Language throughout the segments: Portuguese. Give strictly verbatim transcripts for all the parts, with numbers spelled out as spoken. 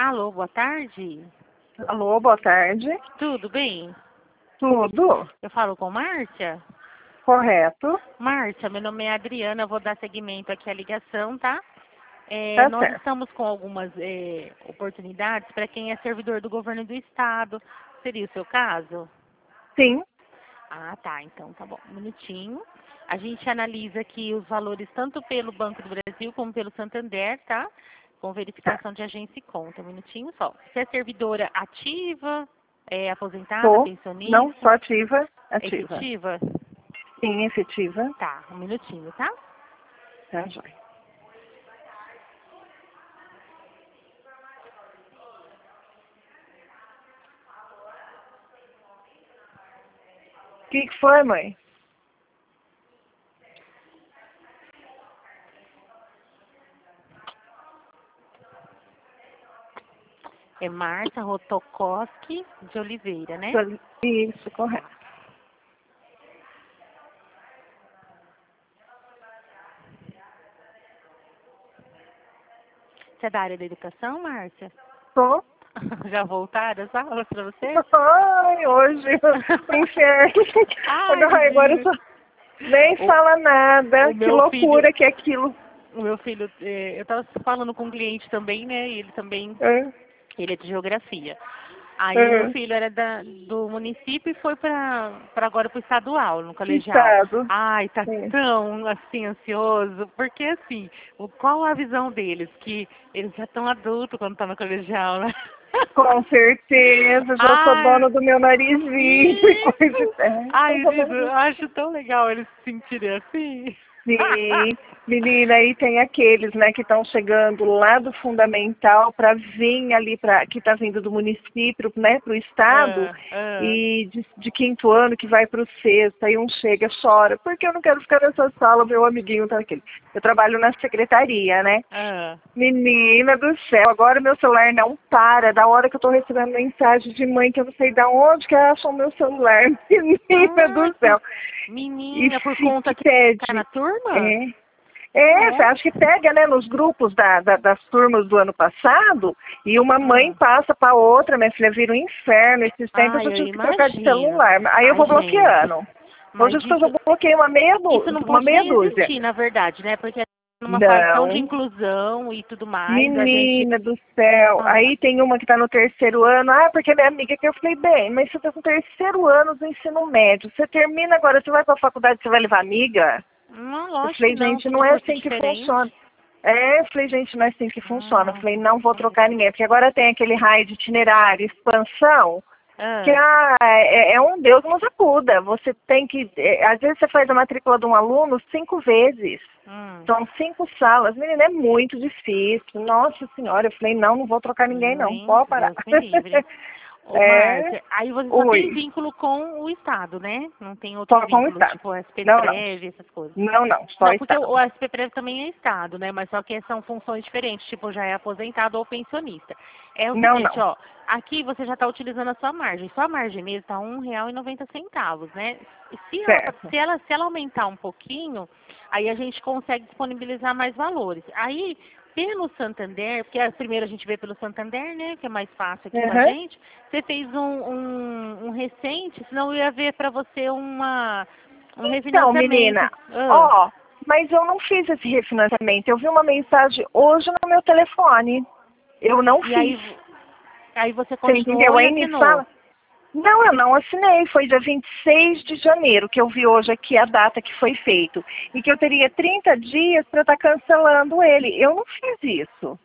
Alô, boa tarde. Alô, boa tarde. Tudo bem? Tudo? Eu falo com Márcia? Correto. Márcia, meu nome é Adriana, eu vou dar seguimento aqui à ligação, tá? É, Tá nós certo. estamos com algumas é, oportunidades para quem é servidor do governo do estado. Seria o seu caso? Sim. Ah, tá. Então tá bom. Um minutinho. A gente analisa aqui os valores tanto pelo Banco do Brasil como pelo Santander, tá? Com verificação de agência e conta. Um minutinho só. Você é servidora ativa, é aposentada, Tô. Não, pensionista, sou ativa. Ativa. efetiva? Sim, efetiva. Tá, um minutinho, tá? Tá, joia. O que, que foi, mãe? É Márcia Rotokoski de Oliveira, né? Isso, correto. Você é da área da educação, Márcia? Tô. Já voltaram as aulas pra você? Ai, hoje, o inferno. Ai, Ai, agora eu menina. só... Nem O- fala nada. o Que meu filho, loucura que é aquilo. o meu filho, eh, eu estava falando com um cliente também, né? E ele também, É, ele é de geografia. Aí o meu é. filho era da, do município e foi para agora para o estadual, no colegial. Estado. Ai, tá É. tão assim ansioso, porque assim, o, qual a visão deles? Que eles já estão adultos quando estão no colegial, né? Com certeza, já sou Ai, dono do meu narizinho e coisa. isso! É, Ai, mais ou gente, menos eu acho tão legal eles se sentirem assim. Sim, menina, aí tem aqueles, né, que estão chegando lá do fundamental para vir ali, para que está vindo do município, né, para o estado, Ah, ah. e de, de quinto ano que vai para o sexto, aí um chega, chora, porque eu não quero ficar nessa sala, meu amiguinho tá aqui. Eu trabalho na secretaria, né? Ah. Menina do céu, agora meu celular não para, da hora que eu tô recebendo mensagem de mãe que eu não sei de onde que acham meu celular, menina Ai, do por... céu. E menina, por se conta que que tá na pede. turma? É. É, você Nossa. acha que pega, né, nos grupos da, da- das turmas do ano passado, e uma mãe Ah. passa para outra, minha filha, vira um inferno. Esses tempos Ai, eu eu tive que trocar de imagino. celular. Aí eu Ai, vou gente. bloqueando. Hoje Mas as coisas isso, eu bloqueei uma meia, isso du- não uma pode meia nem dúzia. existir, na verdade, né? Porque numa fase tão de Não. inclusão e tudo mais, a gente. Menina do céu, Ah, aí tem uma que está no terceiro ano, ah, porque minha amiga que eu falei, bem, mas você está no terceiro ano do ensino médio, você termina agora, você vai para a faculdade, você vai levar amiga? não, Eu lógico que falei, não, gente, tudo não é curso assim que funciona. diferente. É, eu falei, gente, não é assim que funciona. Eu Ah, falei, não vou trocar ninguém, porque agora tem aquele raio de itinerário, expansão, que ah, ah, é, é um Deus nos acuda. Você tem que, é, às vezes você faz a matrícula de um aluno cinco vezes. hum, São cinco salas. Menina, é muito difícil. Nossa Senhora, eu falei, não, não vou trocar ninguém, não. nem, Pode parar. Deus me livre. Ô, É, Márcia, aí você só tem oi, vínculo com o Estado, né? Não tem outros só com o vínculos, Estado. tipo Não, não. S P Prev, essas coisas. Não, não, só Não, porque o Estado. o S P Prev também é Estado, né? Mas só que são funções diferentes, tipo, já é aposentado ou pensionista. É o Não, seguinte, não. ó, aqui você já está utilizando a sua margem. Sua margem mesmo está um real e noventa centavos, né? E se ela, Certo. se ela, se ela aumentar um pouquinho, aí a gente consegue disponibilizar mais valores. Aí, pelo Santander, porque a- primeiro a gente vê pelo Santander, né? Que é mais fácil aqui com a Uhum. gente. Você fez um, um, um recente, senão eu ia ver para você uma, um Então, refinanciamento. menina, Ah. ó, mas eu não fiz esse refinanciamento. Eu vi uma mensagem hoje no meu telefone. Eu não E fiz. aí, aí você Você continuou entendeu? e Aí me assinou. fala. Não, eu não assinei. Foi dia vinte e seis de janeiro que eu vi hoje aqui a data que foi feito. E que eu teria trinta dias para estar cancelando ele. Eu não fiz isso.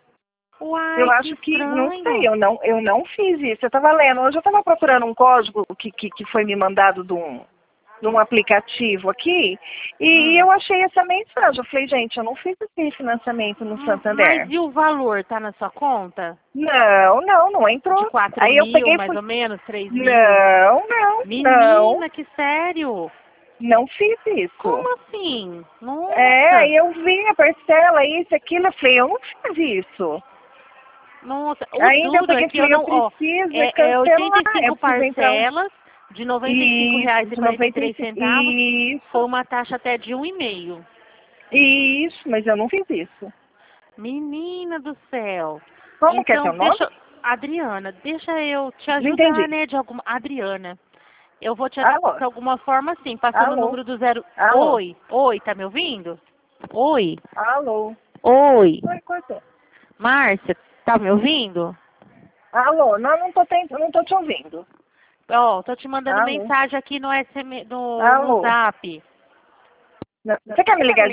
Eu Uai, que acho que, não sei, estranho. eu não, eu não fiz isso. Eu estava lendo, hoje eu estava procurando um código que, que, que foi me mandado de um, de um aplicativo aqui, e Hum. eu achei essa mensagem. Eu falei, gente, eu não fiz esse financiamento no Hum, Mas Santander. e o valor, tá na sua conta? Não, não, não De entrou. quatro Aí eu mil, peguei e mais fui, ou menos, três mil? não, não, não, Menina, que sério? não fiz isso. Como assim? É, Nossa, aí eu vi a parcela, isso, aquilo, eu falei, eu não fiz isso. nossa. O Ainda eu duro é peguei e que eu falei, eu não, ó, preciso é é, é cancelar, oitenta e eu cinco preciso entrar um... parcelas de noventa e cinco reais Isso, e de quarenta e noventa e três cinco. centavos, Isso, com uma taxa até de um e meio. isso, mas eu não fiz isso. Menina do céu. Como que é teu Então, nome? deixa. Adriana, deixa eu te Não ajudar, entendi. né, de alguma... Adriana, eu vou te ajudar Alô? de alguma forma, sim, passando o Alô? número do zero... Alô? Oi, oi, tá me ouvindo? Oi, Alô? oi, Oi, cortou. Márcia, tá me ouvindo? Alô? Não, não tô, tent... não tô te ouvindo. Ó, tô te mandando Alô? mensagem aqui no S M, no, no Alô? Zap. Não, você quer me ligar